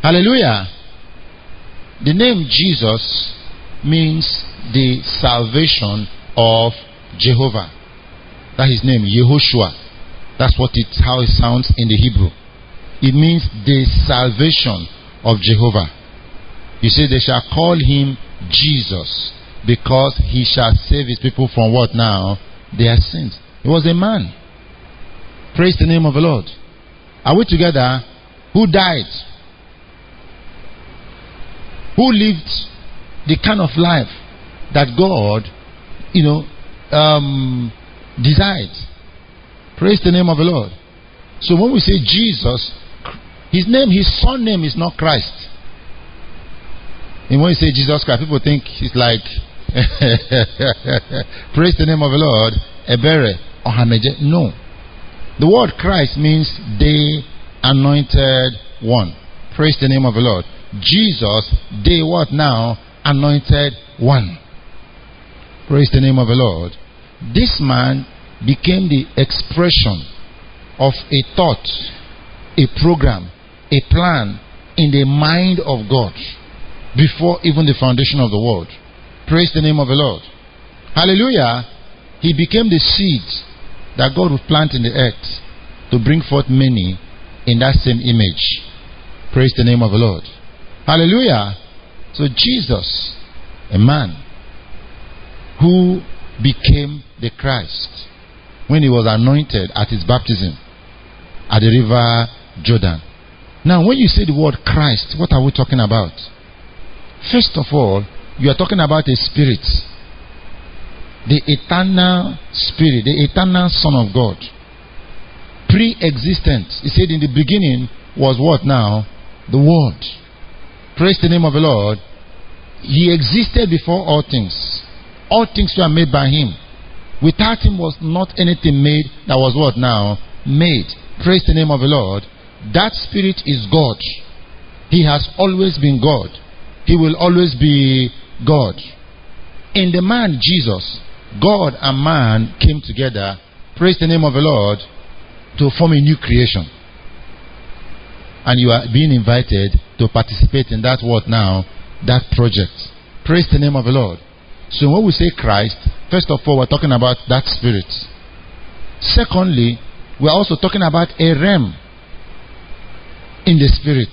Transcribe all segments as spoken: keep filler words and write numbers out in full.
Hallelujah. The name Jesus means the salvation of Jehovah. That's his name, Yehoshua. That's what it how it sounds in the Hebrew. It means the salvation of Jehovah. You see, they shall call him Jesus, because he shall save his people from what now? Their sins. He was a man. Praise the name of the Lord. Are we together? Who died? Who lived the kind of life that God, you know, um, desired? Praise the name of the Lord. So when we say Jesus, his name, his son name is not Christ. And when you say Jesus Christ, people think he's like, praise the name of the Lord, Ebere or Haneje. No. The word Christ means the anointed one. Praise the name of the Lord. Jesus, the what now? Anointed one. Praise the name of the Lord. This man became the expression of a thought, a program, a plan in the mind of God before even the foundation of the world. Praise the name of the Lord. Hallelujah. He became the seed that God would plant in the earth to bring forth many in that same image. Praise the name of the Lord. Hallelujah. So Jesus, a man who became the Christ when he was anointed at his baptism at the river Jordan. Now, when you say the word Christ, what are we talking about? First of all, you are talking about a spirit, the eternal spirit, the eternal Son of God, pre-existent. He said in the beginning was what now? The Word. Praise the name of the Lord. He existed before all things. All things were made by him. Without him was not anything made that was what now? Made. Praise the name of the Lord. That spirit is God. He has always been God. He will always be God. In the man Jesus, God and man came together, praise the name of the Lord, to form a new creation. And you are being invited to participate in that what now? That project. Praise the name of the Lord. So when we say Christ, first of all, we're talking about that spirit. Secondly, we're also talking about a realm in the spirit.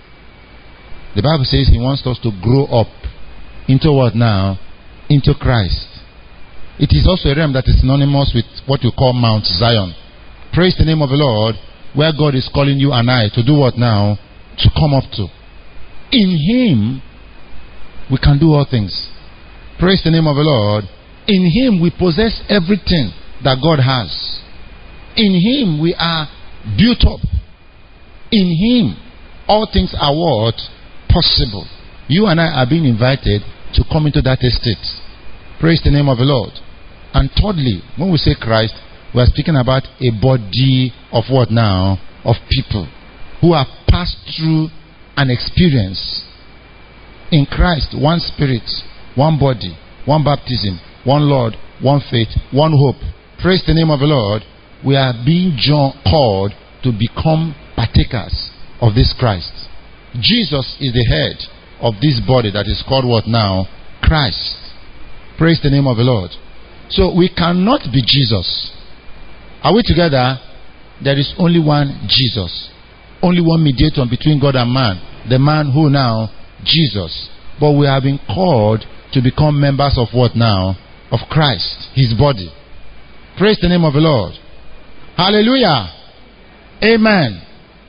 The Bible says he wants us to grow up into what now? Into Christ. It is also a realm that is synonymous with what you call Mount Zion. Praise the name of the Lord, where God is calling you and I to do what now? To come up to. In him, we can do all things. Praise the name of the Lord. In him, we possess everything that God has. In him, we are built up. In him, all things are what? Possible. You and I are being invited to come into that estate. Praise the name of the Lord. And thirdly, when we say Christ, we are speaking about a body of what now? Of people who have passed through an experience. In Christ, one spirit, one body, one baptism, one Lord, one faith, one hope. Praise the name of the Lord. We are being called to become partakers of this Christ. Jesus is the head of this body that is called what now? Christ. Praise the name of the Lord. So we cannot be Jesus. Are we together? There is only one Jesus. Only one mediator between God and man. The man who now? Jesus. But we have been called to become members of what now? Of Christ, his body. Praise the name of the Lord. Hallelujah. Amen.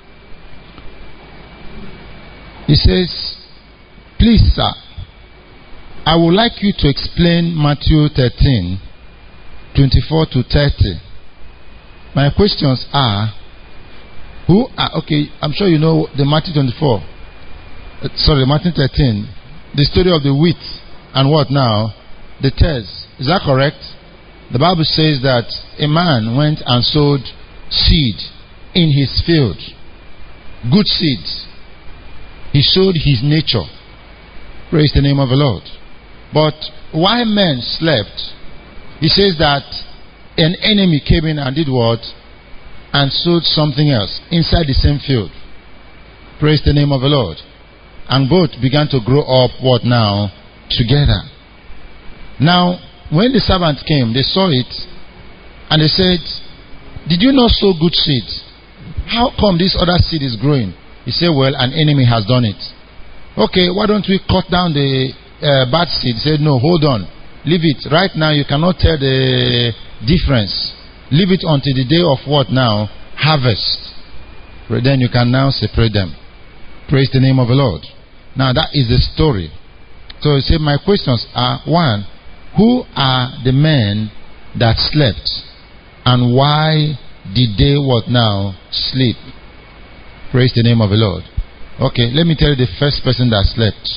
He says, please, sir, I would like you to explain Matthew thirteen, twenty-four to thirty. My questions are, who are, okay, I'm sure you know the Matthew twenty-four, uh, sorry, Matthew thirteen, the story of the wheat and what now? The tares. Is that correct? The Bible says that a man went and sowed seed in his field. Good seeds. He showed his nature. Praise the name of the Lord. But while men slept, he says that an enemy came in and did what? And sowed something else inside the same field. Praise the name of the Lord. and both began to grow up, what now? Together. Now, when the servants came, they saw it, and they said, did you not sow good seed? How come this other seed is growing? He said, well, an enemy has done it. Okay, why don't we cut down the uh, bad seed? He said, no, hold on. Leave it. Right now, you cannot tell the difference. Leave it until the day of what now? Harvest. Then you can now separate them. Praise the name of the Lord. Now, that is the story. So, you see, my questions are, one, who are the men that slept? And why did they what now? Sleep. Praise the name of the Lord. Okay, let me tell you the first person that slept.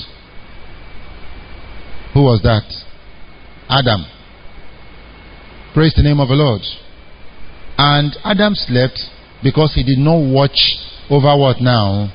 Who was that? Adam. Praise the name of the Lord. And Adam slept because he did not watch over what now?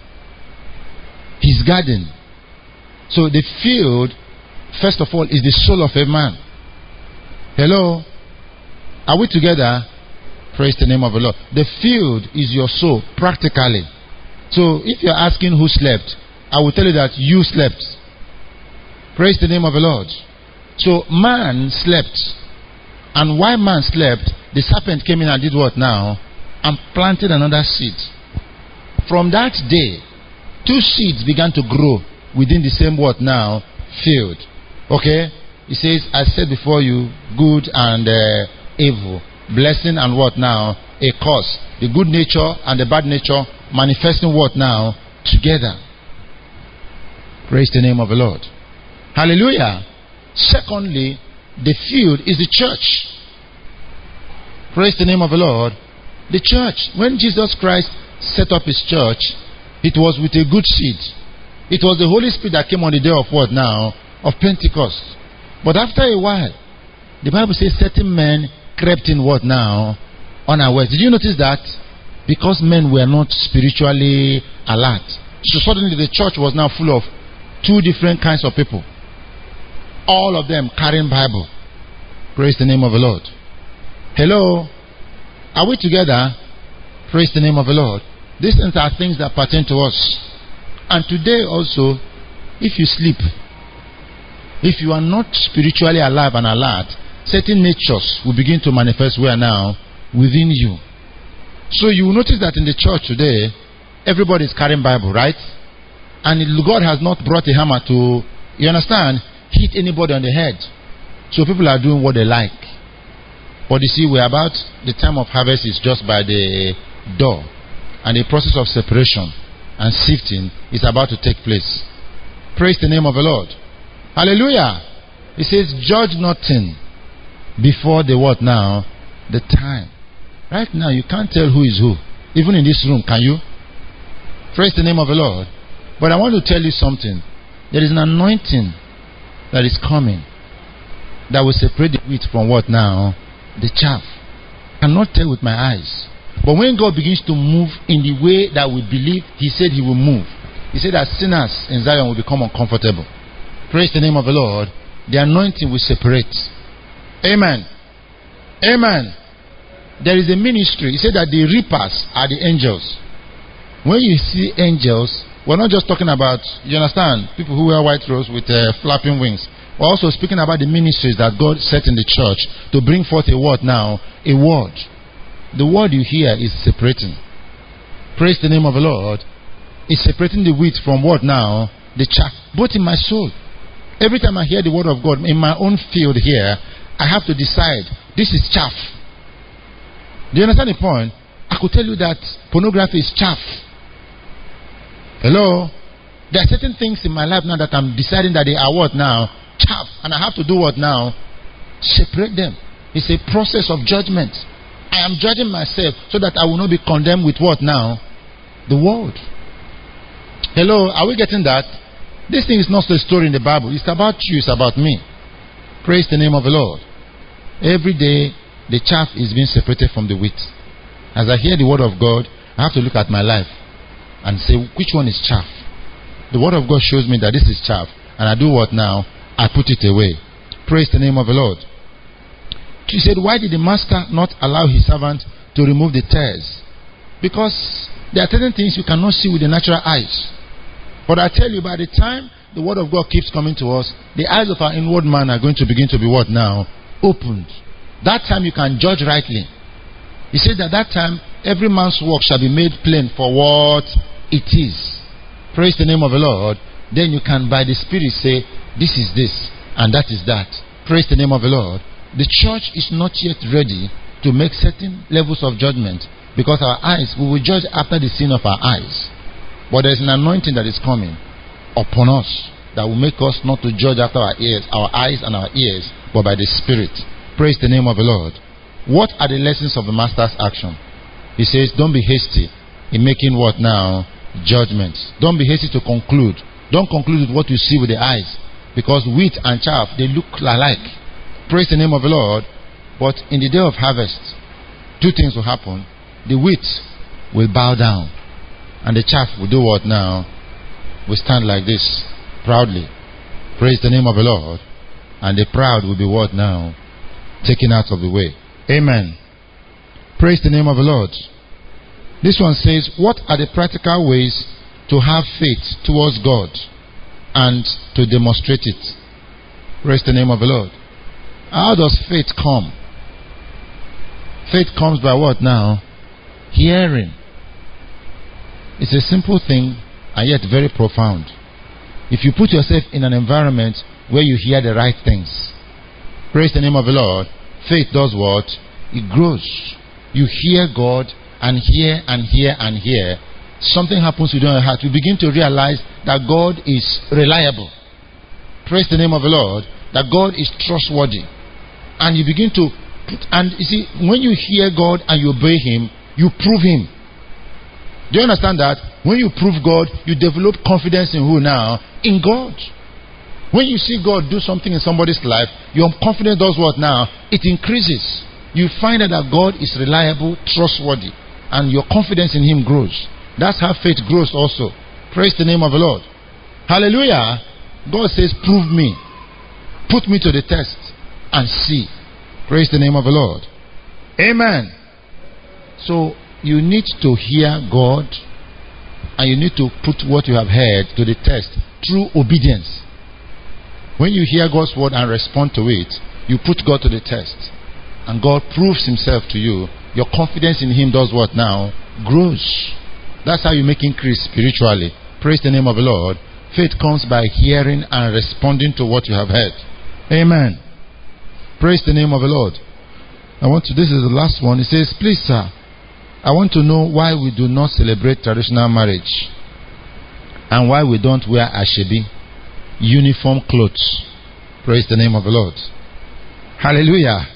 His garden. So the field, first of all, is the soul of a man. Hello? Are we together? Praise the name of the Lord. The field is your soul, practically. So if you're asking who slept, I will tell you that you slept. Praise the name of the Lord. So man slept. And while man slept, the serpent came in and did what now? And planted another seed. From that day, two seeds began to grow within the same what now? Field. Okay? He says, I said before you, good and uh, evil. Blessing and what now? A curse. The good nature and the bad nature manifesting what now? Together. Praise the name of the Lord. Hallelujah. Secondly, the field is the church. Praise the name of the Lord. The church. When Jesus Christ set up his church, it was with a good seed. It was the Holy Spirit that came on the day of what now? Of Pentecost. But after a while, the Bible says certain men crept in what now? Unawares. Did you notice that? Because men were not spiritually alert. So suddenly the church was now full of two different kinds of people. All of them carrying Bible. Praise the name of the Lord. Hello? Are we together? Praise the name of the Lord. These things are things that pertain to us. And today also, if you sleep, if you are not spiritually alive and alert, certain natures will begin to manifest where now? Within you. So you will notice that in the church today, everybody is carrying Bible, right? And God has not brought a hammer to, you understand, hit anybody on the head. So people are doing what they like. But you see, we're about, the time of harvest is just by the door. And the process of separation and sifting is about to take place. Praise the name of the Lord. Hallelujah. It says, judge nothing before the what now? The time. Right now, you can't tell who is who. Even in this room, can you? Praise the name of the Lord. But I want to tell you something. There is an anointing that is coming that will separate the wheat from what now? The chaff. I cannot tell with my eyes. But when God begins to move in the way that we believe He said He will move, He said that sinners in Zion will become uncomfortable. Praise the name of the Lord. The anointing will separate. Amen. Amen. There is a ministry. He said that the reapers are the angels. When you see angels, we're not just talking about, you understand, people who wear white robes with uh, flapping wings. We're also speaking about the ministries that God set in the church to bring forth a word now. A word. The word you hear is separating. Praise the name of the Lord. It's separating the wheat from what now? The chaff. Both in my soul. Every time I hear the word of God in my own field here, I have to decide, this is chaff. Do you understand the point? I could tell you that pornography is chaff. Hello? There are certain things in my life now that I'm deciding that they are what now? Chaff. And I have to do what now? Separate them. It's a process of judgment. I am judging myself so that I will not be condemned with what now? The world. Hello? Are we getting that? This thing is not a story in the Bible. It's about you. It's about me. Praise the name of the Lord. Every day, the chaff is being separated from the wheat. As I hear the word of God, I have to look at my life and say, which one is chaff? The word of God shows me that this is chaff. And I do what now? I put it away. Praise the name of the Lord. She said, why did the master not allow his servant to remove the tares? Because there are certain things you cannot see with the natural eyes. But I tell you, by the time the word of God keeps coming to us, the eyes of our inward man are going to begin to be what now? Opened. That time you can judge rightly. He said that that time every man's work shall be made plain for what it is. Praise the name of the Lord. Then you can by the Spirit say, this is this and that is that. Praise the name of the Lord. The church is not yet ready to make certain levels of judgment, because our eyes, we will judge after the sin of our eyes. But there is an anointing that is coming upon us that will make us not to judge after our ears, our eyes and our ears, but by the Spirit. Praise the name of the Lord. What are the lessons of the Master's action? He says, don't be hasty in making what now? Judgments. Don't be hasty to conclude. Don't conclude with what you see with the eyes, because wheat and chaff, they look alike. Praise the name of the Lord. But in the day of harvest, two things will happen. The wheat will bow down, and the chaff will do what now? Will stand like this, proudly. Praise the name of the Lord. And the proud will be what now? Taken out of the way. Amen. Praise the name of the Lord. This one says, what are the practical ways to have faith towards God and to demonstrate it? Praise the name of the Lord. How does faith come? Faith comes by what now? Hearing. It's a simple thing and yet very profound. If you put yourself in an environment where you hear the right things, praise the name of the Lord, faith does what? It grows. You hear God and hear and hear and hear. Something happens within your heart. You begin to realize that God is reliable. Praise the name of the Lord. That God is trustworthy. And you begin to put, and you see, when you hear God and you obey Him, you prove Him. Do you understand that? When you prove God, you develop confidence in who now? In God. When you see God do something in somebody's life, your confidence does what now? It increases. You find out that God is reliable, trustworthy, and your confidence in Him grows. That's how faith grows also. Praise the name of the Lord. Hallelujah. God says, prove me. Put me to the test and see. Praise the name of the Lord. Amen. So you need to hear God, and you need to put what you have heard to the test through obedience. When you hear God's word and respond to it, you put God to the test, and God proves Himself to you. Your confidence in Him does what now? Grows. That's how you make increase spiritually. Praise the name of the Lord. Faith comes by hearing and responding to what you have heard. Amen. Praise the name of the Lord. I want to, this is the last one. It says, please sir, I want to know why we do not celebrate traditional marriage and why we don't wear ashebi, uniform clothes. Praise the name of the Lord. Hallelujah.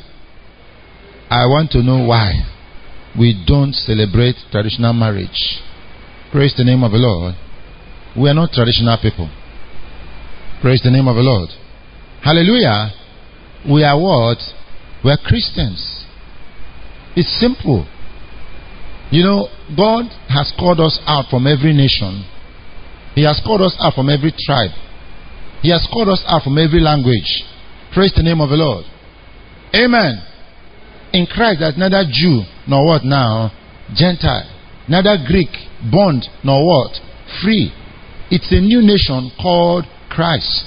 I want to know why we don't celebrate traditional marriage. Praise the name of the Lord. We are not traditional people. Praise the name of the Lord. Hallelujah. We are what? We are Christians. It's simple. You know, God has called us out from every nation. He has called us out from every tribe. He has called us out from every language. Praise the name of the Lord. Amen. In Christ there's neither Jew nor what now? Gentile. Neither Greek, bond nor what? Free. It's a new nation called Christ.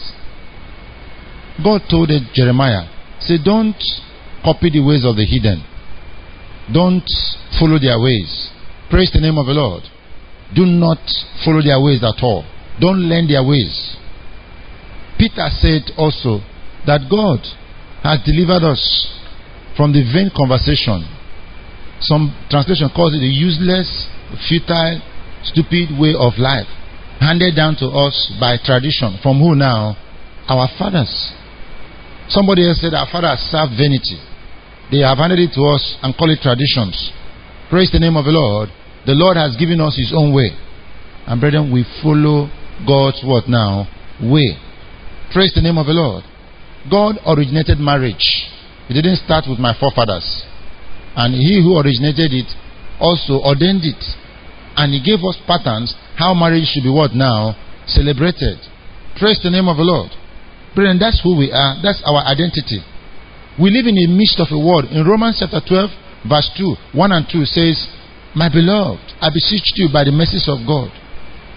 God told Jeremiah, say, don't copy the ways of the heathen. Don't follow their ways. Praise the name of the Lord. Do not follow their ways at all. Don't learn their ways. Peter said also that God has delivered us from the vain conversation. Some translation calls it a useless, futile, stupid way of life, handed down to us by tradition. From who now? Our fathers. Somebody else said our fathers serve vanity. They have handed it to us and call it traditions. Praise the name of the Lord. The Lord has given us His own way, and brethren, we follow God's what now? Way. Praise the name of the Lord. God originated marriage. It didn't start with my forefathers, and He who originated it also ordained it, and He gave us patterns how marriage should be what now? Celebrated. Praise the name of the Lord. Brethren, that's who we are. That's our identity. We live in the midst of a world. In Romans chapter twelve verse two, one and two says, my beloved, I beseech you by the mercies of God,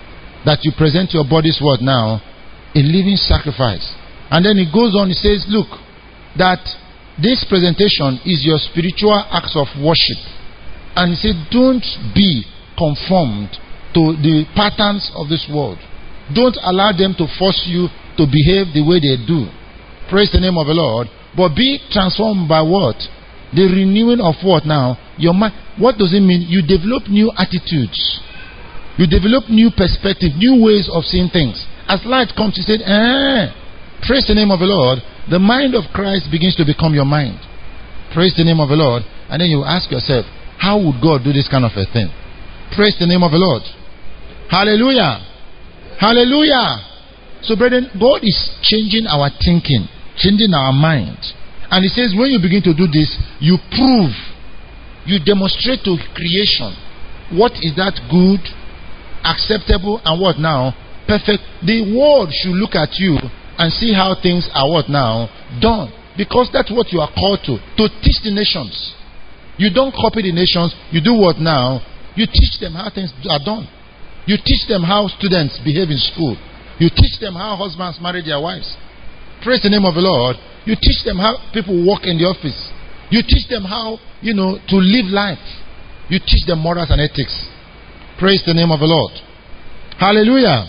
that you present your body's word now a living sacrifice. And then it goes on, it says, look, that this presentation is your spiritual acts of worship. And he said, don't be conformed to the patterns of this world. Don't allow them to force you to behave the way they do. Praise the name of the Lord. But be transformed by what? The renewing of what now? Your mind. What does it mean? You develop new attitudes. You develop new perspective, new ways of seeing things. As light comes, he said, eh, praise the name of the Lord. The mind of Christ begins to become your mind. Praise the name of the Lord. And then you ask yourself, how would God do this kind of a thing? Praise the name of the Lord. Hallelujah. Hallelujah. So brethren, God is changing our thinking, changing our mind. And he says, when you begin to do this, you prove, you demonstrate to creation what is that good, acceptable, and what now? Perfect. The world should look at you and see how things are what now? Done. Because that's what you are called to. To teach the nations. You don't copy the nations. You do what now? You teach them how things are done. You teach them how students behave in school. You teach them how husbands marry their wives. Praise the name of the Lord. You teach them how people work in the office. You teach them how, you know, to live life. You teach them morals and ethics. Praise the name of the Lord. Hallelujah.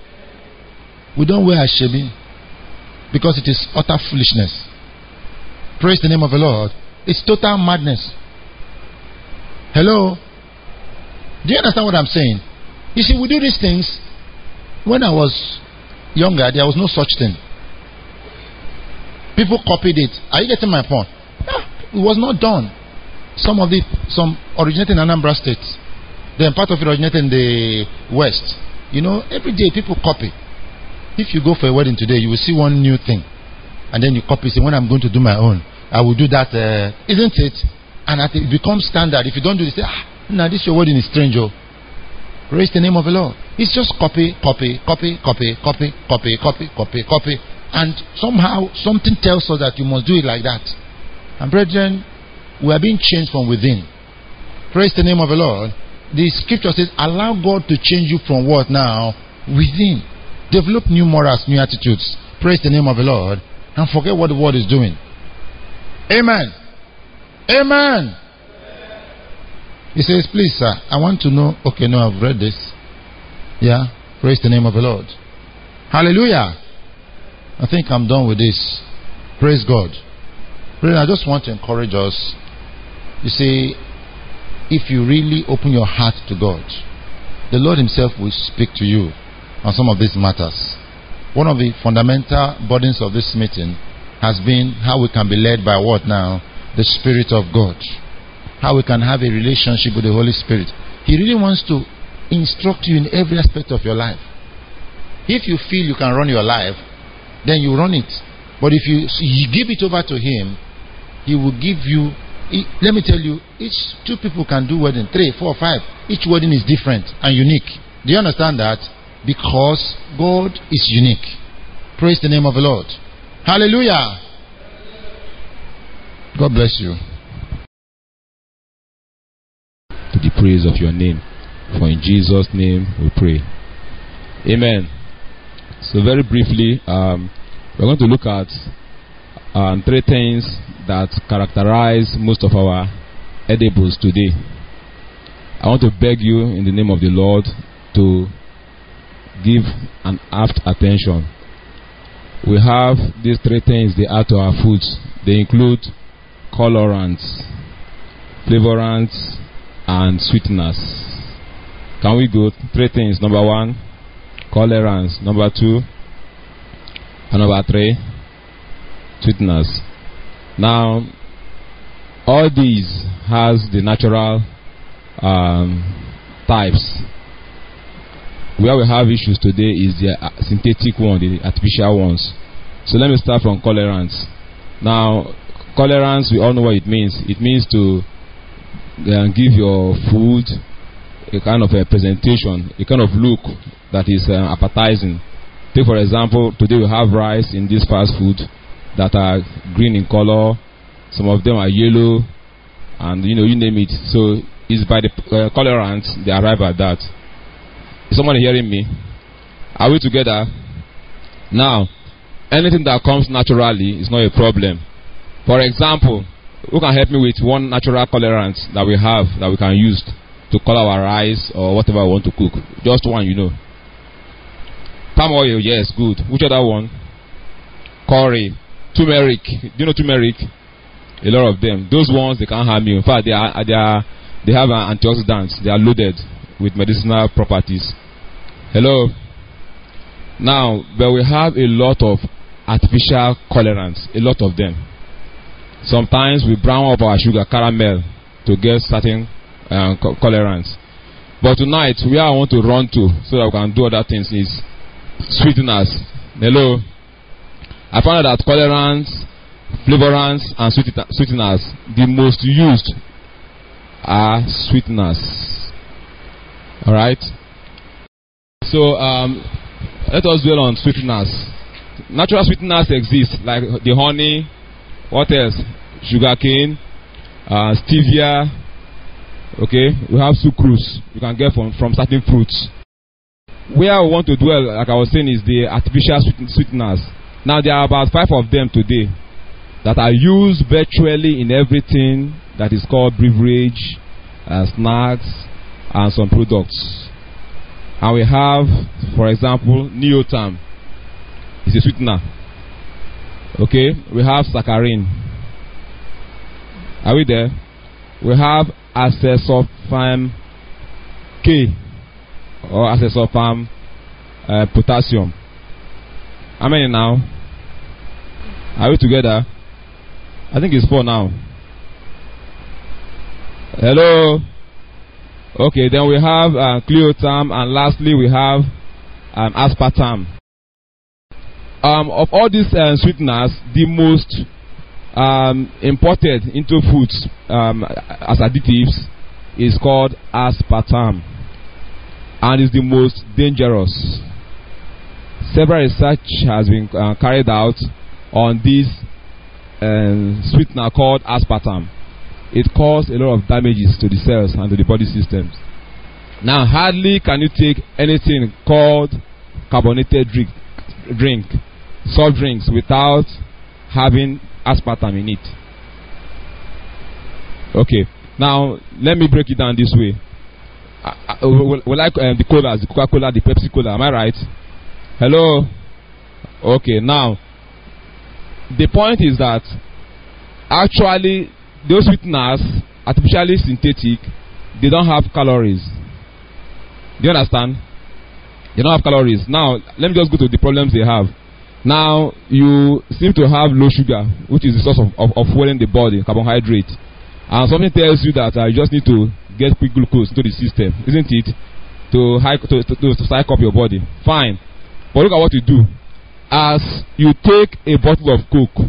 We don't wear ashebi because it is utter foolishness. Praise the name of the Lord. It's total madness. Hello? Do you understand what I'm saying? You see, we do these things. When I was younger, there was no such thing. People copied it. Are you getting my point? No, it was not done. Some of it, some originated in Anambra State. Then part of it originated in the West. You know, every day people copy. If you go for a wedding today, you will see one new thing. And then you copy, say, when I'm going to do my own, I will do that. Uh, isn't it? And it becomes standard. If you don't do this, say, ah, now this your wedding is strange. Oh. Praise the name of the Lord. It's just copy, copy, copy, copy, copy, copy, copy, copy, copy. And somehow, something tells us that you must do it like that. And brethren, we are being changed from within. Praise the name of the Lord. The scripture says, allow God to change you from what now? Within. Develop new morals, new attitudes. Praise the name of the Lord. And forget what the world is doing. Amen. Amen. He says, please, sir, I want to know. Okay, no, I've read this. Yeah. Praise the name of the Lord. Hallelujah. I think I'm done with this. Praise God. I just want to encourage us. You see, if you really open your heart to God, the Lord himself will speak to you on some of these matters. One of the fundamental burdens of this meeting has been how we can be led by what now? The Spirit of God. How we can have a relationship with the Holy Spirit. He really wants to instruct you in every aspect of your life. If you feel you can run your life, then you run it. But if you, you give it over to him, he will give you. He, let me tell you, each two people can do wedding, three, four, five. Each wedding is different and unique. Do you understand that? Because God is unique. Praise the name of the Lord. Hallelujah. God bless you. To the praise of your name. For in Jesus' name we pray. Amen. So very briefly, um, we're going to look at um, three things that characterize most of our edibles today. I want to beg you in the name of the Lord to give an apt attention. We have these three things they add to our foods. They include colorants, flavorants, and sweeteners. Can we go? Three things. Number one, colorants. Number two, and number three, sweeteners. Now, all these has the natural um, types. Where we have issues today is the uh, synthetic one, the artificial ones. So let me start from colorants. Now, colorants, we all know what it means. It means to uh, give your food a kind of a presentation, a kind of look that is uh, appetizing. Take for example, today we have rice in this fast food that are green in color. Some of them are yellow, and you know, you name it. So it's by the uh, colorants they arrive at that. Is somebody hearing me? Are we together? Now, anything that comes naturally is not a problem. For example, who can help me with one natural colorant that we have that we can use to color our rice or whatever we want to cook? Just one, you know. Palm oil, yes, good. Which other one? Curry, turmeric. Do you know turmeric? A lot of them. Those ones, they can't harm you. In fact, they are, they are, they have an antioxidants. They are loaded with medicinal properties. Hello. Now, but we have a lot of artificial colorants. A lot of them. Sometimes we brown up our sugar caramel to get certain uh, co colorants. But tonight, where I want to run to so that we can do other things is sweeteners. Hello. I found out that colorants, flavorants, and sweeteners, the most used are sweeteners. Alright? So, um, let us dwell on sweeteners. Natural sweeteners exist, like the honey, what else? Sugarcane, uh, stevia. Okay, we have sucrose you can get from, from certain fruits. Where I want to dwell, like I was saying, is the artificial sweeteners. Now, there are about five of them today that are used virtually in everything that is called beverage, uh, snacks, and some products. And we have, for example, Neotam. It's a sweetener. Okay, we have saccharin. Are we there? We have acesulfame K or acesulfame uh, potassium. How many now? Are we together? I think it's four now. Hello. Okay, then we have uh, Cleotam, and lastly we have um, aspartame. Um, of all these uh, sweeteners, the most um, imported into foods um, as additives is called aspartame, and is the most dangerous. Several research has been uh, carried out on this uh, sweetener called aspartame. It causes a lot of damages to the cells and to the body systems. Now, hardly can you take anything called carbonated drink, drink soft drinks, without having aspartame in it. Okay, now let me break it down this way. I, I, we, we like um, the colas, the Coca-Cola, the Pepsi Cola. Am I right? Hello? Okay, now the point is that actually those sweeteners, artificially synthetic, they don't have calories. Do you understand? They don't have calories. Now, let me just go to the problems they have. Now, you seem to have low sugar, which is the source of, of, of fueling the body, carbohydrate. And something tells you that uh, you just need to get quick glucose into the system, isn't it? To, high, to, to, to, to psych up your body. Fine. But look at what you do. As you take a bottle of Coke,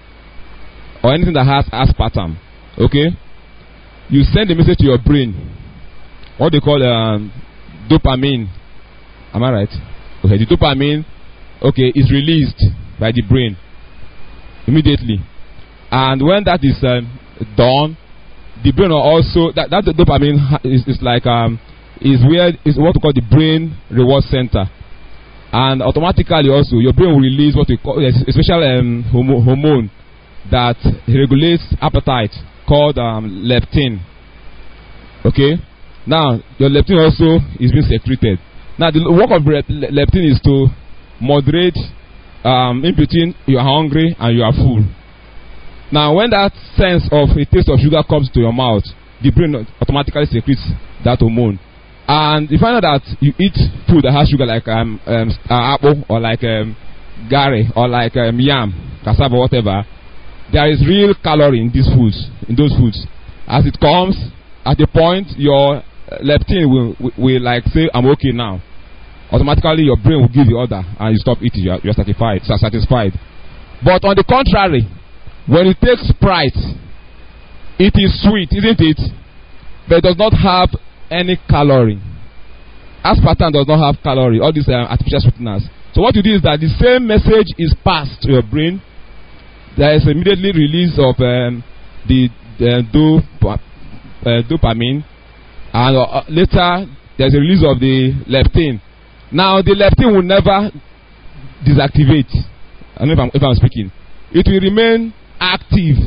or anything that has aspartame, okay, you send a message to your brain, what they call um, dopamine. Am I right? Okay, the dopamine, okay, is released by the brain immediately, and when that is um, done, the brain will also that that dopamine is, is like um is where is what we call the brain reward center, and automatically also your brain will release what we call a special um, hormone that regulates appetite called um, leptin. Okay, now your leptin also is being secreted. Now the work of leptin is to moderate um, in between you are hungry and you are full. Now when that sense of a taste of sugar comes to your mouth, the brain automatically secretes that hormone, and you find out that you eat food that has sugar, like um, um, uh, apple, or like um, gari, or like um, yam, cassava, whatever. There is real calorie in these foods, in those foods. As it comes, at the point your leptin will, will, will like say, I'm okay now. Automatically your brain will give the order and you stop eating. You are, you are satisfied. You are satisfied. But on the contrary, when you take Sprite, it is sweet, isn't it? But it does not have any calorie. Aspartame does not have calorie. All these uh, artificial sweeteners. So what you do is that the same message is passed to your brain. There is immediately release of um, the uh, dop uh, dopamine, and uh, later there is a release of the leptin, Now the leptin will never deactivate. I don't know if I'm, if I'm speaking. It will remain active.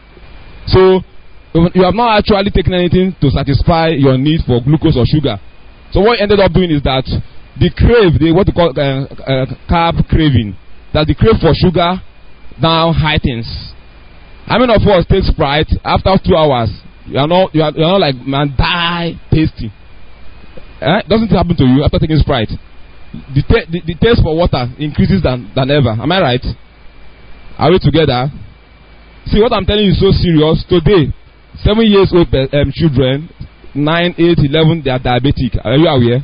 So you have not actually taken anything to satisfy your need for glucose or sugar. So what you ended up doing is that the crave, the what you call uh, uh, carb craving, that the crave for sugar now heightens. How many of us take Sprite after two hours? You are not, you are, you are not like, man, die tasty. Eh? Doesn't it happen to you after taking Sprite? The, ta the, the taste for water increases than, than ever. Am I right? Are we together? See, what I'm telling you is so serious. Today, seven years old um, children, nine, eight, eleven, they are diabetic. Are you aware?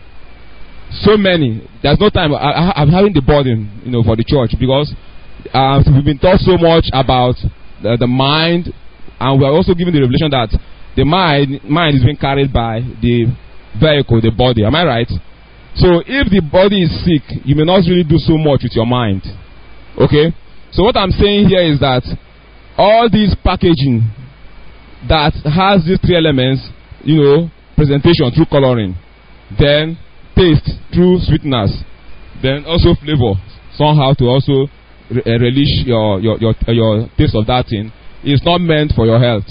So many. There's no time. I, I, I'm having the burden, you know, for the church, because uh, we've been taught so much about the, the mind, and we are also given the revelation that the mind, mind is being carried by the vehicle, the body. Am I right? So if the body is sick, you may not really do so much with your mind. Okay? So what I'm saying here is that all this packaging that has these three elements, you know, presentation through coloring, then taste through sweeteners, then also flavor somehow to also re uh, relish your your your uh, your taste of that thing, is not meant for your health.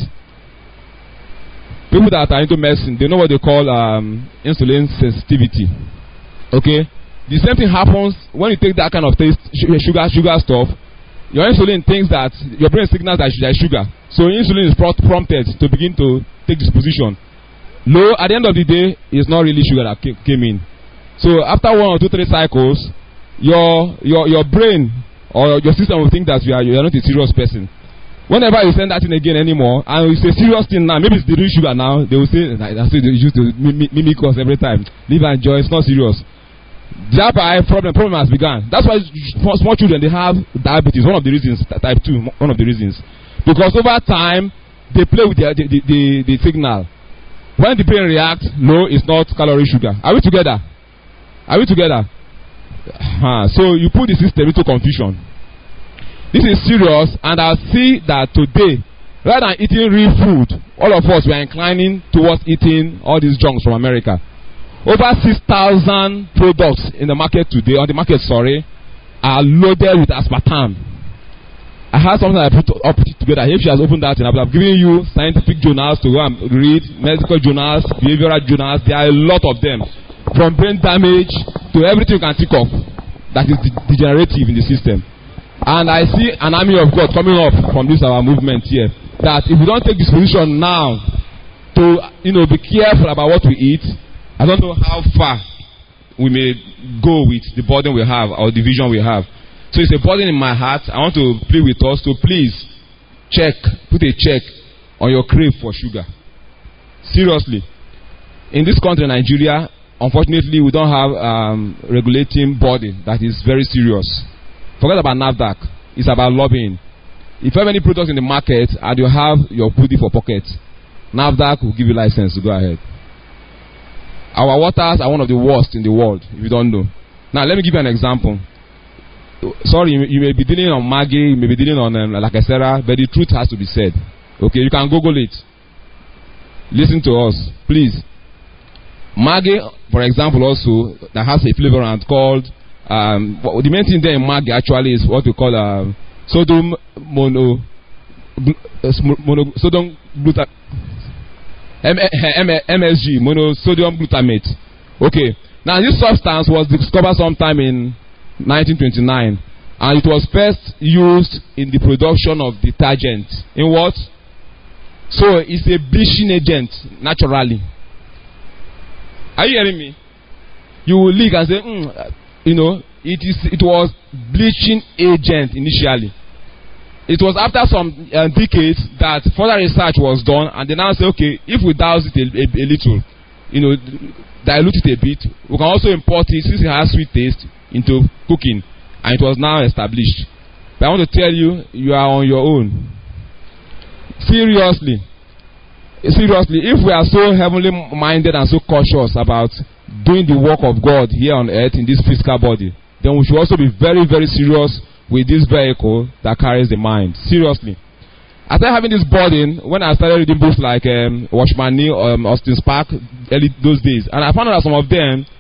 People that are into medicine, they know what they call um, insulin sensitivity. Okay, the same thing happens when you take that kind of taste sugar sugar stuff. Your insulin thinks that your brain signals that there is sugar, so insulin is prompted to begin to take this position. Low, at the end of the day, it's not really sugar that came in. So after one or two, three cycles, your your your brain or your system will think that you are you are not a serious person. Whenever you send that thing again anymore, and it's a serious thing now, maybe it's the real sugar now, they will say that's what they used to mimic us every time. Live and enjoy, it's not serious. Thereby, problem problem has begun. That's why for small children they have diabetes. One of the reasons, type two, one of the reasons, because over time they play with the the, the, the, the signal. When the brain reacts, no, it's not calorie sugar. Are we together? Are we together? Uh, so you put the system into confusion. This is serious, and I see that today, rather than eating real food, all of us we are inclining towards eating all these junks from America. Over six thousand products in the market today, on the market, sorry, are loaded with aspartame. I had something I put up together. If she has opened that, and I have given you scientific journals to go and read, medical journals, behavioral journals. There are a lot of them, from brain damage to everything you can think of that is de degenerative in the system. And I see an army of God coming up from this our movement here. That if we don't take this position now to, you know, be careful about what we eat, I don't know how far we may go with the burden we have or the vision we have. So it's a burden in my heart. I want to plead with us to please check, put a check on your crave for sugar. Seriously. In this country, Nigeria, unfortunately, we don't have um, regulating body that is very serious. Forget about NAFDAC. It's about lobbying. If you have any products in the market and you have your goodie for pocket, NAFDAC will give you license to go ahead. Our waters are one of the worst in the world, if you don't know. Now, let me give you an example. Sorry, you, you may be dealing on Maggi, you may be dealing on um, Lacasera, but the truth has to be said. Okay, you can Google it. Listen to us, please. Maggi, for example, also, that has a flavorant called, um, well, the main thing there in Maggi actually is what we call um, sodium mono, mono sodium glutamate. M S G, monosodium glutamate. Okay. Now this substance was discovered sometime in nineteen twenty-nine, and it was first used in the production of detergent. In what? So it's a bleaching agent naturally. Are you hearing me? You will look and say, mm, you know, it is. It was bleaching agent initially. It was after some uh, decades that further research was done, and they now say, okay, if we douse it a, a, a little, you know, dilute it a bit, we can also import it since it has sweet taste into cooking, and it was now established. But I want to tell you, you are on your own. Seriously, seriously, if we are so heavenly minded and so cautious about doing the work of God here on earth in this physical body, then we should also be very, very serious with this vehicle that carries the mind. Seriously. I started having this burden when I started reading books like um, Watchman Nee, um, Austin Spark, early those days. And I found out that some of them,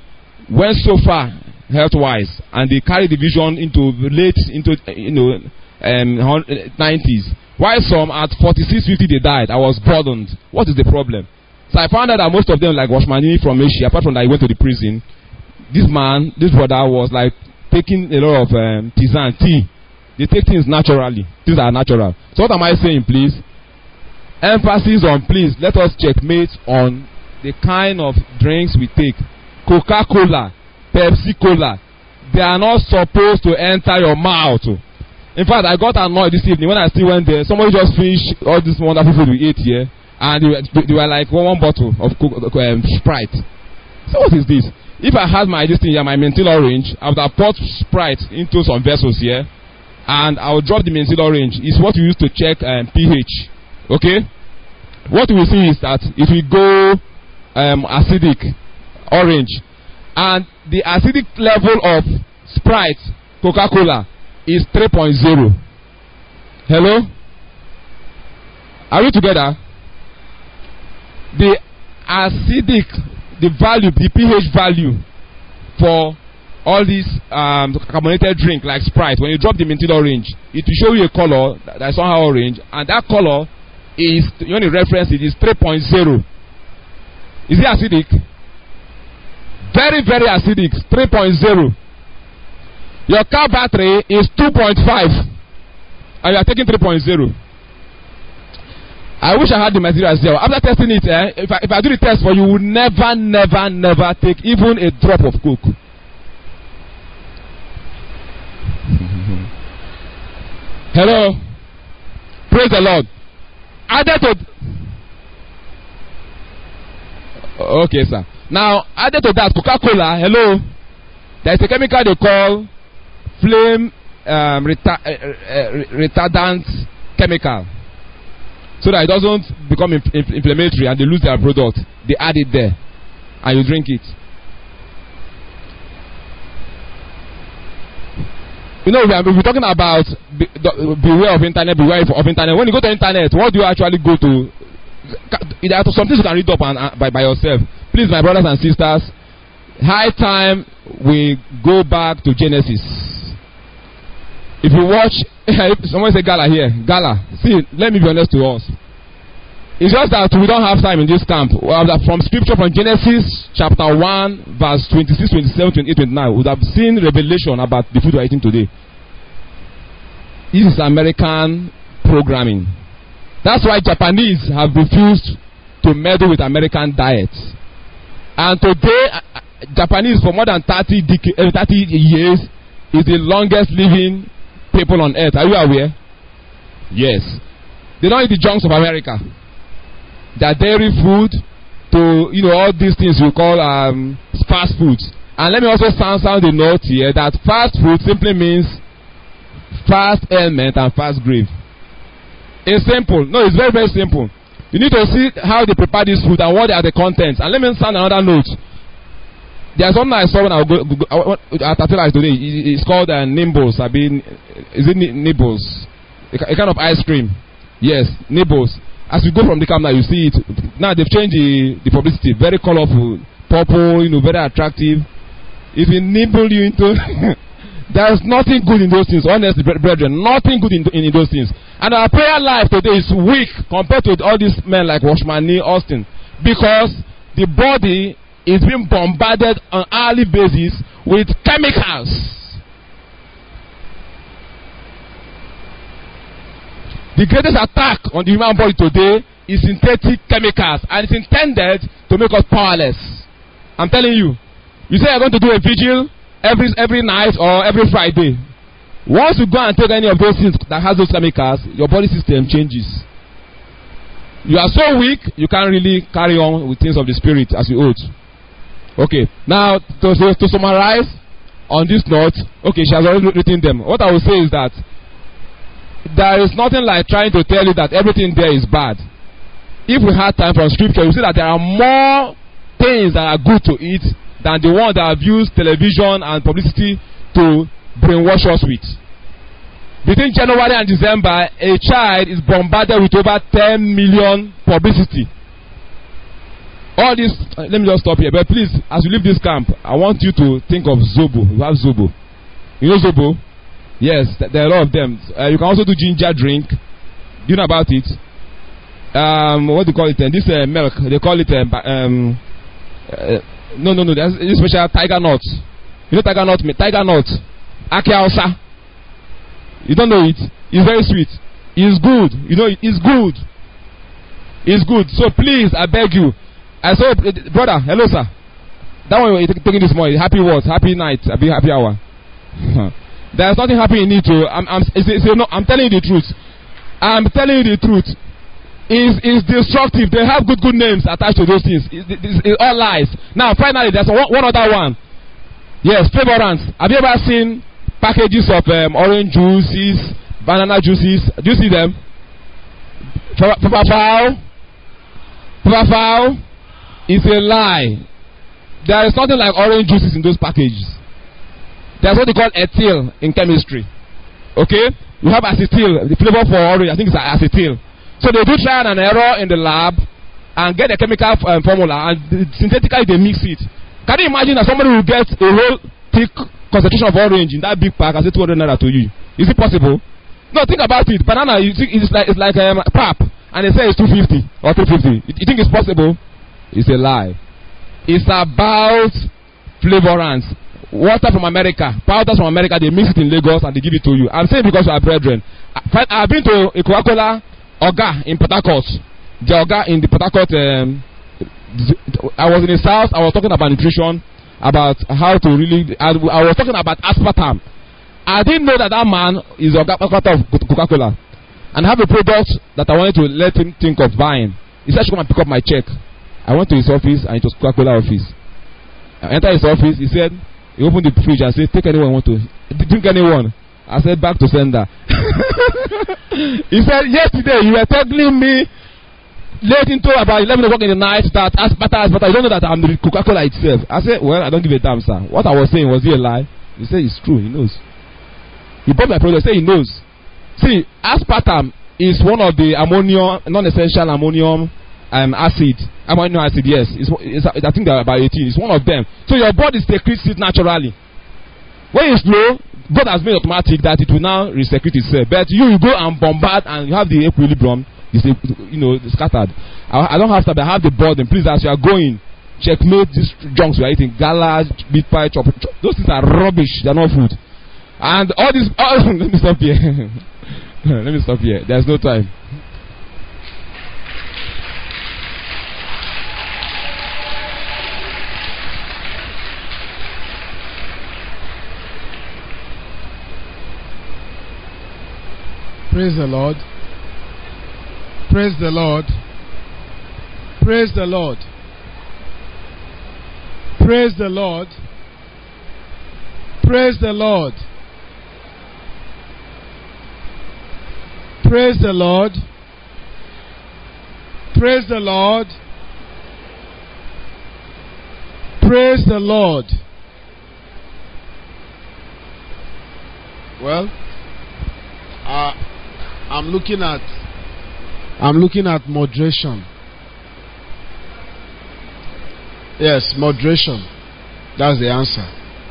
went so far health-wise, and they carried the vision into late into you know um, nineties. While some at forty-six, fifty they died. I was burdened. What is the problem? So I found out that most of them, like Washmani from Asia, apart from that he went to the prison, this man, this brother was like taking a lot of um, tisane, tea. They take things naturally. Things are natural. So what am I saying, please? Emphasis on, please, let us checkmate on the kind of drinks we take. Coca-Cola, Pepsi-Cola, they are not supposed to enter your mouth. In fact, I got annoyed this evening when I still went there. Somebody just finished all this wonderful food we ate here, and they were, they were like one, one bottle of um, Sprite. So what is this? If I had my this thing here, my menthol orange, I would have poured Sprite into some vessels here, and I would drop the menthol orange. It's what we use to check um, pH. Okay? What we see is that if we go um, acidic, orange, and the acidic level of Sprite, Coca-Cola, is three point zero. Hello? Are we together? The acidic, the value, the pH value for all these um, carbonated drink like Sprite, when you drop the menthol orange, it will show you a color that is somehow orange, and that color is, you want to reference it, is three point zero. Is it acidic? Very, very acidic, three point zero. Your car battery is two point five, and you are taking three point zero. I wish I had the materials there. After testing it, eh, if, I, if I do the test for you, you would never, never, never take even a drop of Coke. Hello? Praise the Lord. Added to... Okay, sir. Now, added to that, Coca-Cola, hello? There is a chemical they call flame um, reta uh, uh, retardant chemical, so that it doesn't become inf inf inflammatory and they lose their product. They add it there and you drink it. You know, we are we're talking about be, the, beware of internet, beware of internet. When you go to internet, what do you actually go to? There are some things you can read up and, uh, by, by yourself. Please, my brothers and sisters, high time we go back to Genesis. If you watch, someone say Gala here, Gala. See, let me be honest to us. It's just that we don't have time in this camp. From scripture, from Genesis chapter one, verse twenty-six, twenty-seven, twenty-eight, twenty-nine, we would have seen revelation about the food we're eating today. This is American programming. That's why Japanese have refused to meddle with American diets. And today, Japanese for more than thirty, thirty years is the longest living people on earth. Are you aware? Yes. They don't eat the junks of America. Their dairy food to, you know, all these things we call um, fast foods. And let me also sound, sound the note here that fast food simply means fast ailment and fast grave. It's simple. No, it's very, very simple. You need to see how they prepare this food and what are the contents. And let me sound another note. There's something I saw when I go, go, go at Atila today. It's called uh, Nimbus. I mean, is it Nibbles? A, a kind of ice cream. Yes, Nibbles. As you go from the camera, you see it. Now they've changed the, the publicity. Very colorful, purple, you know, very attractive. If you nibble you into, there's nothing good in those things. Honestly, brethren, nothing good in, in those things. And our prayer life today is weak compared to all these men like Washmani, Austin, because the body is being bombarded on an hourly basis with chemicals. The greatest attack on the human body today is synthetic chemicals, and it's intended to make us powerless. I'm telling you. You say you're going to do a vigil every every night or every Friday. Once you go and take any of those things that has those chemicals, your body system changes. You are so weak, you can't really carry on with things of the spirit as you ought. Okay, now to, to, to summarize on this note, okay, she has already written them. What I will say is that there is nothing like trying to tell you that everything there is bad. If we had time from scripture, you see that there are more things that are good to eat than the ones that have used television and publicity to brainwash us with. Between January and December, a child is bombarded with over ten million publicity. All this, uh, let me just stop here. But please, as you leave this camp, I want you to think of Zobo. You have Zobo. You know Zobo? Yes, th there are a lot of them. Uh, you can also do ginger drink. Do you know about it? Um, what do you call it? Uh, this uh, milk, they call it. Uh, um, uh, no, no, no. There's this special tiger nut. You know tiger nut? Tiger nut. Akiausa. You don't know it? It's very sweet. It's good. You know, it's good. It's good. So please, I beg you. I saw, brother. Hello, sir. That one you're taking this morning. Happy what? Happy night. Happy happy hour. There's nothing happy in it. Too. I'm, I'm, it's, it's, no, I'm telling you the truth. I'm telling you the truth. Is is destructive. They have good good names attached to those things. It's, it's, it's all lies. Now, finally, there's one, one other one. Yes, flavorants. Have you ever seen packages of um, orange juices, banana juices? Do you see them? Papafao. Papafao. It's a lie. There is nothing like orange juices in those packages. There's what they call ethyl in chemistry. Okay? You have acetyl, the flavor for orange, I think it's acetyl. So they do trial and error in the lab and get a chemical um, formula and synthetically they mix it. Can you imagine that somebody will get a whole thick concentration of orange in that big pack and say two hundred naira to you? Is it possible? No, think about it. Banana, you think it's like it's like um, pap, and they say it's two fifty or three fifty. You, you think it's possible? It's a lie. It's about flavorants. Water from America, powders from America, they mix it in Lagos and they give it to you. I'm saying because we are brethren. I, I've been to a Coca-Cola Oga in Port Harcourt. The Oga in the Port Harcourt. Um, I was in the south. I was talking about nutrition, about how to really. I, I was talking about aspartame. I didn't know that that man is Oga of Coca-Cola, and I have a product that I wanted to let him think of buying. He said, "Come and pick up my check." I went to his office, and it was Coca-Cola office. I entered his office. He said, he opened the fridge and said, "Take anyone you want to drink anyone." I said, "Back to sender." He said, "Yesterday you were telling me late into about eleven o'clock in the night that aspartame, but I don't know that I'm the Coca-Cola itself." I said, "Well, I don't give a damn, sir. What I was saying, was he a lie?" He said, "It's true. He knows." He bought my product. Say he knows. See, aspartame is one of the ammonium, non-essential ammonium um, acid. Amino acid, yes. It's, it's, I think there are about eighteen. It's one of them. So your body secretes it naturally. When it's low, God has made automatic that it will now resecrete itself. But you, you go and bombard and you have the equilibrium, it's, you know, scattered. I, I don't have to, but I have the burden. Please, as you are going, checkmate these junks you are eating. Gala, meat pie, chop, chop. Those things are rubbish. They are not food. And all this, oh, let me stop here. Let me stop here. There's no time. Praise the Lord. Praise the Lord. Praise the Lord. Praise the Lord. Praise the Lord. Praise the Lord. Praise the Lord. Praise the Lord. Well, uh, I'm looking at I'm looking at moderation. Yes, moderation. That's the answer.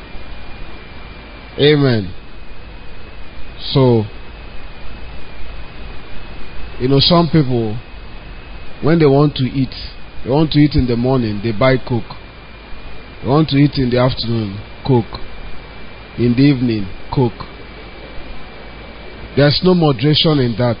Amen. So, you know, some people, when they want to eat, they want to eat in the morning, they buy Coke. They want to eat in the afternoon, Coke. In the evening, Coke. There's no moderation in that.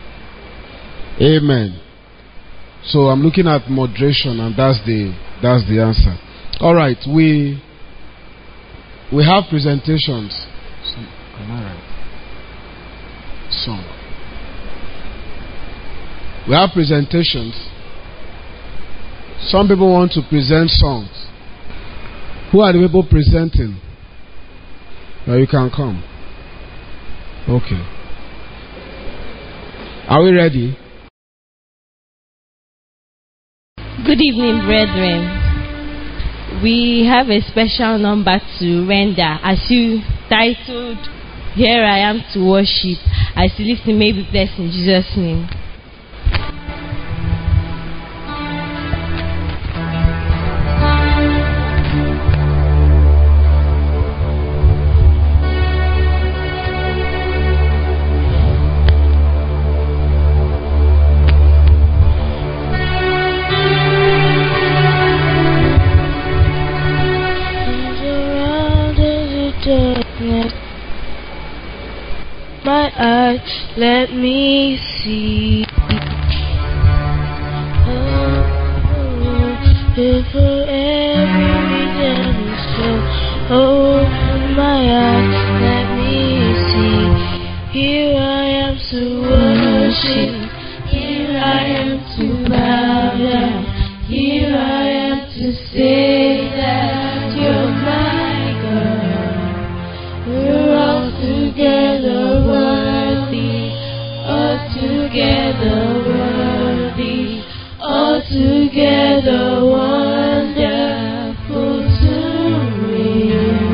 Amen. So I'm looking at moderation, and that's the that's the answer. All right, we we have presentations. Some, am I right? Song. We have presentations. Some people want to present songs. Who are the people presenting? Now you can come. Okay. Are we ready? Good evening, brethren. We have a special number to render. As you titled, "Here I Am to Worship." As you listen, may be blessed in Jesus' name. my eyes, let me see. If for every reason is so, open my eyes, let me see. Here I am to worship, here I am to bow down, here I am to say that you're my God. You're altogether worthy, altogether worthy, altogether wonderful to me.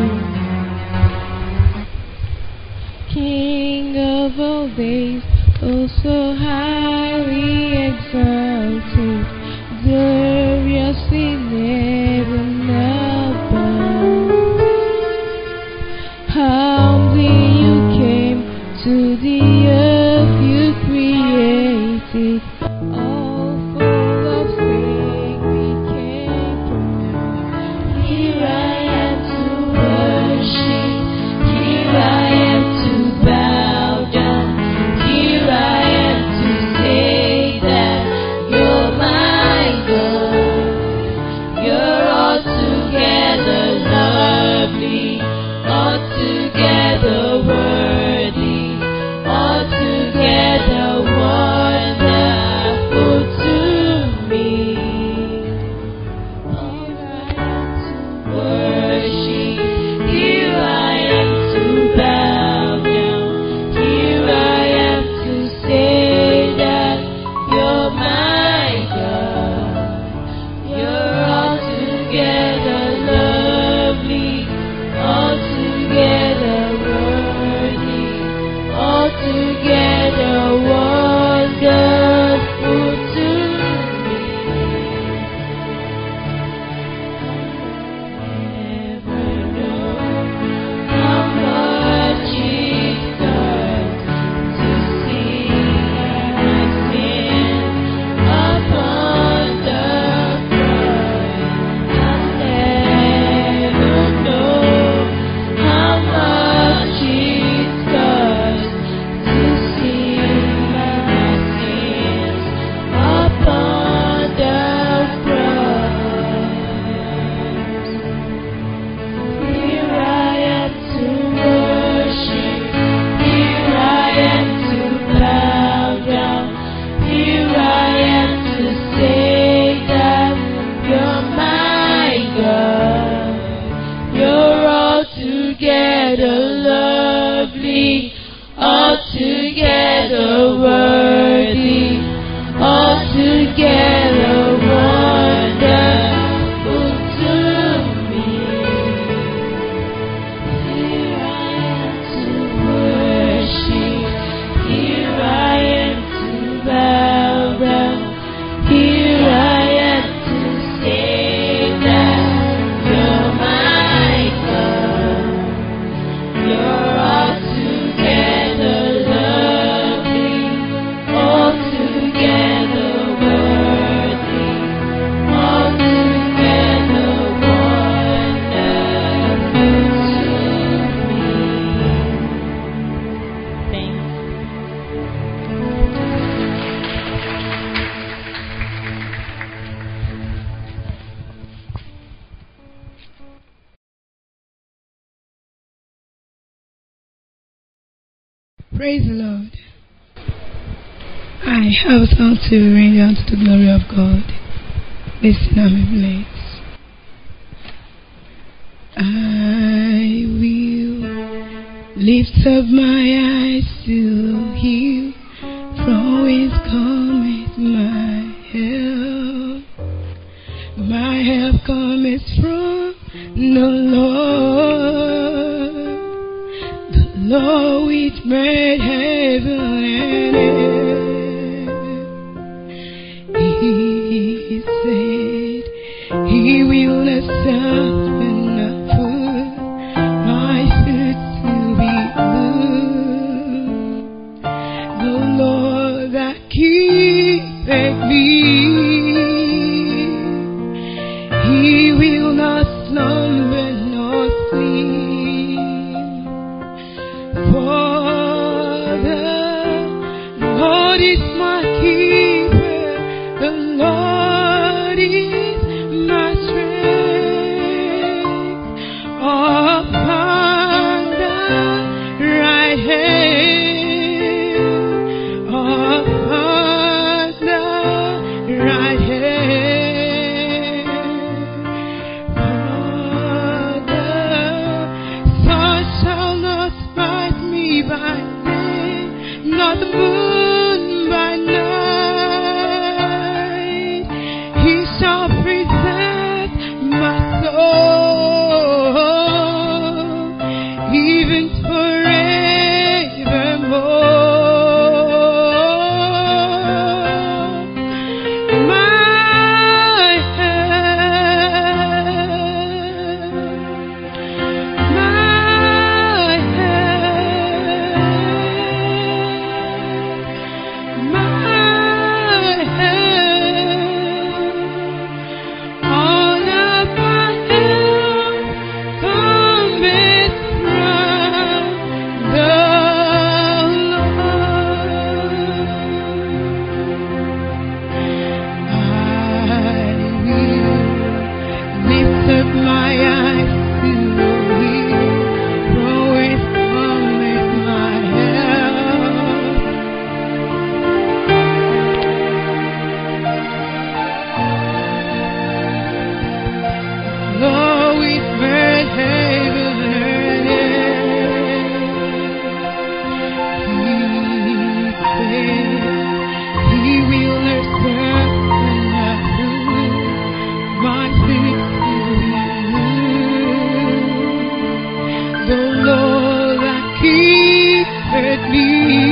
King of all days, oh so highly exalted, glorious in heaven above. Humbly you came to the earth you created, all full of sin became proud. Here I am to worship, here I am to bow down, here I am to say that you're my God. You're altogether lovely, altogether worthy, altogether wonderful to me. Here I am to worship, here I am to bow down, here I am to say that you're my God. You're altogether lovely, altogether worthy, altogether wonderful to me. I'll never know how much it costs to see my sin upon the cross. I'll never know how much it costs to see my sins upon the cross. Here I am to worship, here I am to bow down, here I am to say that you're my God. You're altogether lovely, altogether worthy, altogether wonderful to me. Here I am to worship, here I am to bow down, here I am to say that you're my God. You're altogether lovely, altogether worthy, altogether wonderful to me. Thanks. Praise the Lord. I have a song to render unto the glory of God. Listen and be blessed. I will lift up my eyes to Him, from whence cometh my help. My help cometh from the Lord, the Lord which made heaven and earth. He said He will not suffer not put my foot to be moved. The Lord that keepeth me, He will not slumber nor sleep. For by day, nor the moon by night. He shall preserve my soul, even forevermore. My help, my help, my help. All of my help cometh from the Lord. I will lift up my eyes to the hill, from whence cometh my help. Lord, we've heard heaven and earth. He said He will return my sins to the Lord that keepeth me.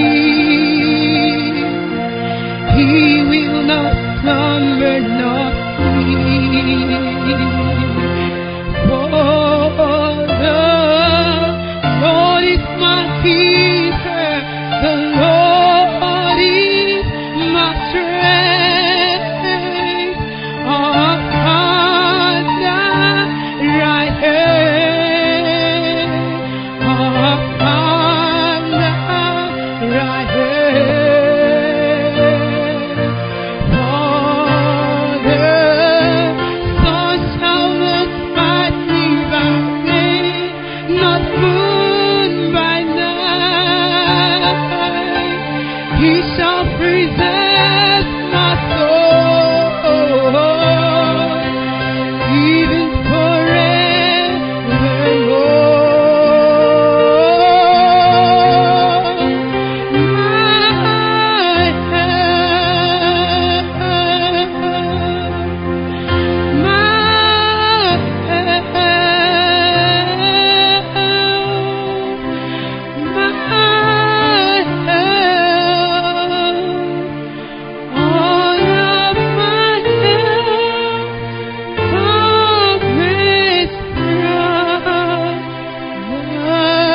He will not slumber nor sleep. For the Lord is my keeper, the Lord is my strength. Upon thy right hand, upon thy right hand. For the sun shall not smite me by day, nor the moon by night. He shall preserve my soul, even forevermore. My help, my help, my help. All of my help cometh from the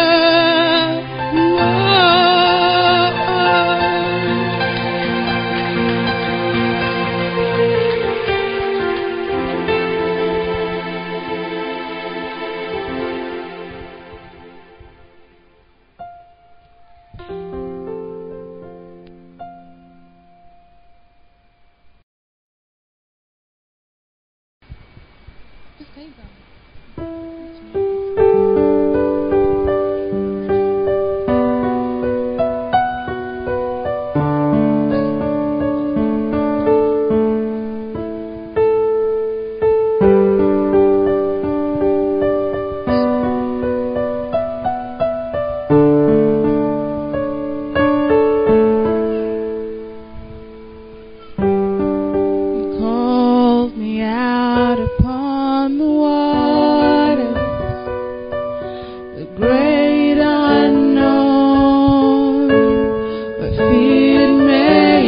called me out upon the waters, the great unknown, where fear may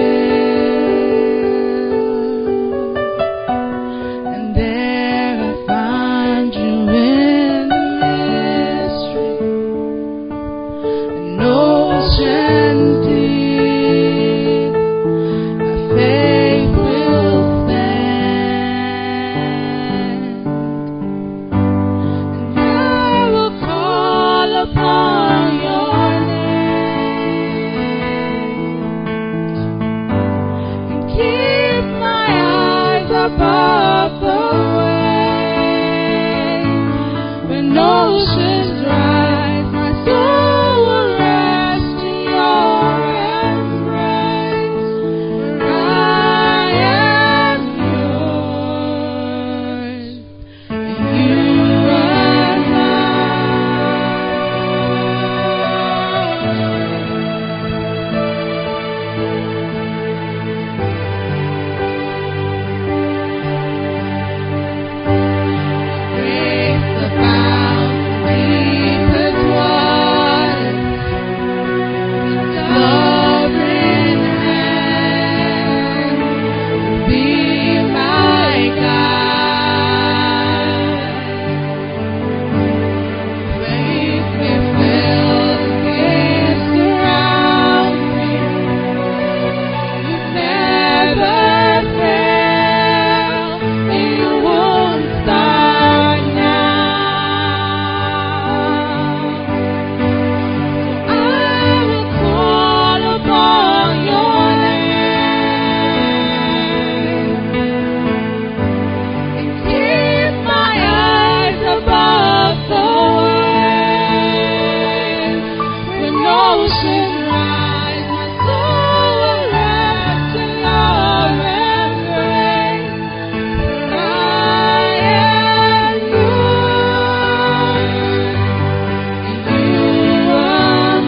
fail. And there I find you in the mystery, an ocean deep. My faith will stand, and I will call upon your name, and keep my eyes above the waves. When oceans rise, my soul will rise. ocean rise, my soul will rest in your embrace. For I am yours, and you are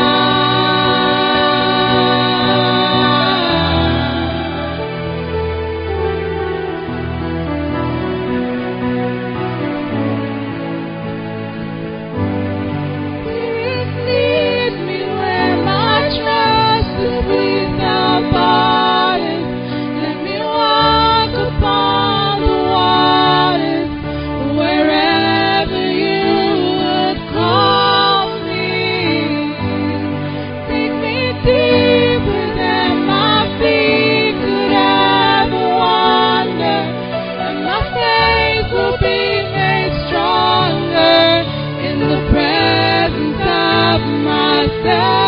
Spirit, lead me where my trust is without borders. Let me walk upon the waters wherever you would call me. Take me deeper than my feet could ever wander, and my faith will be made stronger in the presence of my Savior.